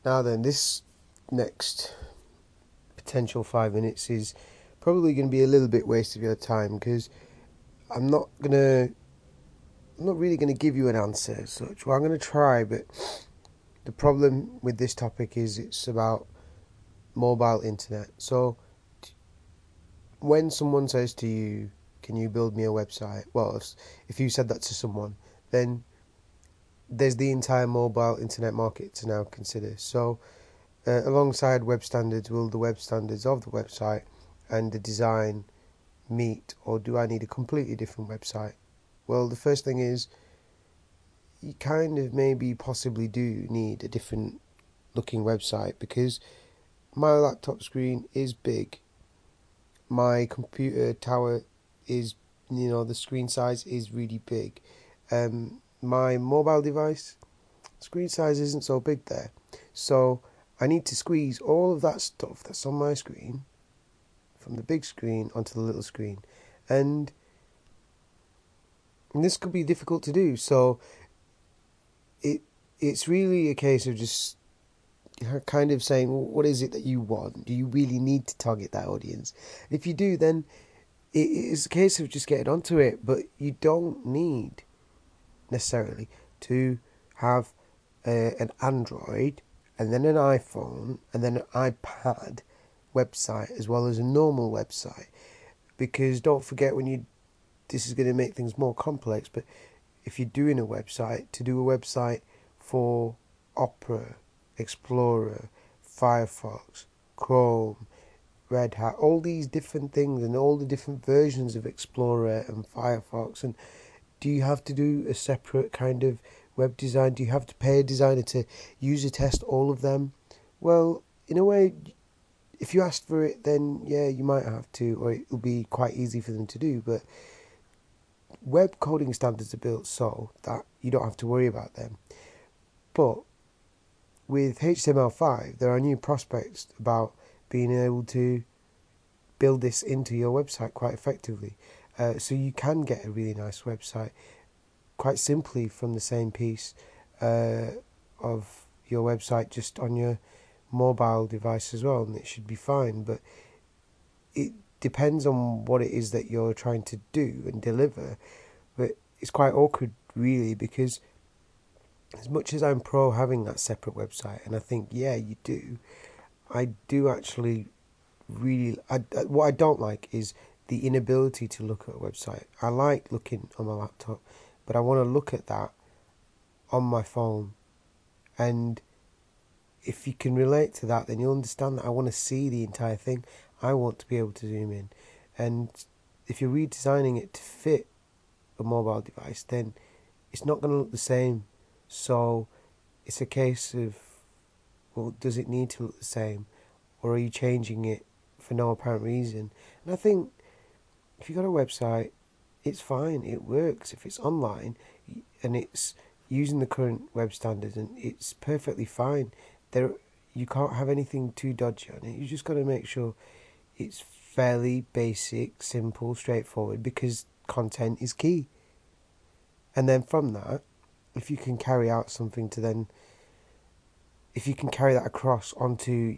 Now then, this next potential 5 minutes is probably going to be a little bit waste of your time because I'm not really gonna give you an answer as such. Well, I'm gonna try, but the problem with this topic is it's about mobile internet. So when someone says to you, "Can you build me a website?" Well, if you said that to someone, then there's the entire mobile internet market to now consider. So alongside web standards, will the web standards of the website and the design meet, or do I need a completely different website? Well, the first thing is you kind of maybe possibly do need a different looking website because my laptop screen is big. My computer tower is, the screen size is really big. My mobile device screen size isn't so big there. So I need to squeeze all of that stuff that's on my screen from the big screen onto the little screen. And this could be difficult to do. So it's really a case of just kind of saying, well, what is it that you want? Do you really need to target that audience? If you do, then it is a case of just getting onto it, but you don't need necessarily to have an Android and then an iPhone and then an iPad website as well as a normal website, because don't forget this is going to make things more complex, but if you're doing a website, to do a website for Opera, Explorer, Firefox, Chrome, Red Hat, all these different things and all the different versions of Explorer and Firefox, and do you have to do a separate kind of web design? Do you have to pay a designer to user test all of them? Well, in a way, if you asked for it, then yeah, you might have to, or it'll be quite easy for them to do, but web coding standards are built so that you don't have to worry about them. But with HTML5, there are new prospects about being able to build this into your website quite effectively. So you can get a really nice website quite simply from the same piece of your website just on your mobile device as well, and it should be fine. But it depends on what it is that you're trying to do and deliver. But it's quite awkward, really, because as much as I'm pro having that separate website, and I think, yeah, you do, I do actually really... what I don't like is the inability to look at a website. I like looking on my laptop, but I want to look at that on my phone. And if you can relate to that, then you'll understand that I want to see the entire thing. I want to be able to zoom in. And if you're redesigning it to fit a mobile device, then it's not going to look the same. So it's a case of, well, does it need to look the same? Or are you changing it for no apparent reason? And I think if you've got a website, it's fine, it works. If it's online and it's using the current web standards, and it's perfectly fine. You can't have anything too dodgy on it. You just got to make sure it's fairly basic, simple, straightforward, because content is key. And then from that, if you can carry out something to then, if you can carry that across onto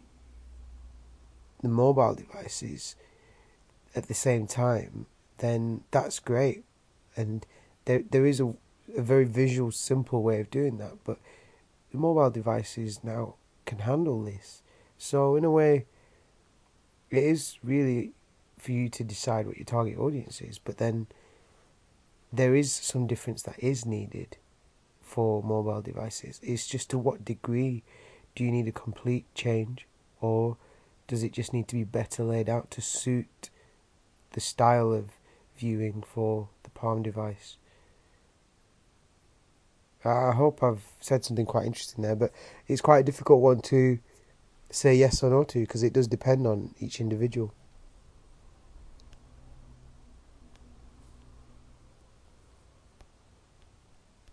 the mobile devices at the same time, then that's great. And there is a very visual, simple way of doing that, but the mobile devices now can handle this. So in a way, it is really for you to decide what your target audience is, but then there is some difference that is needed for mobile devices. It's just to what degree do you need a complete change, or does it just need to be better laid out to suit the style of viewing for the Palm device? I hope I've said something quite interesting there, but it's quite a difficult one to say yes or no to because it does depend on each individual.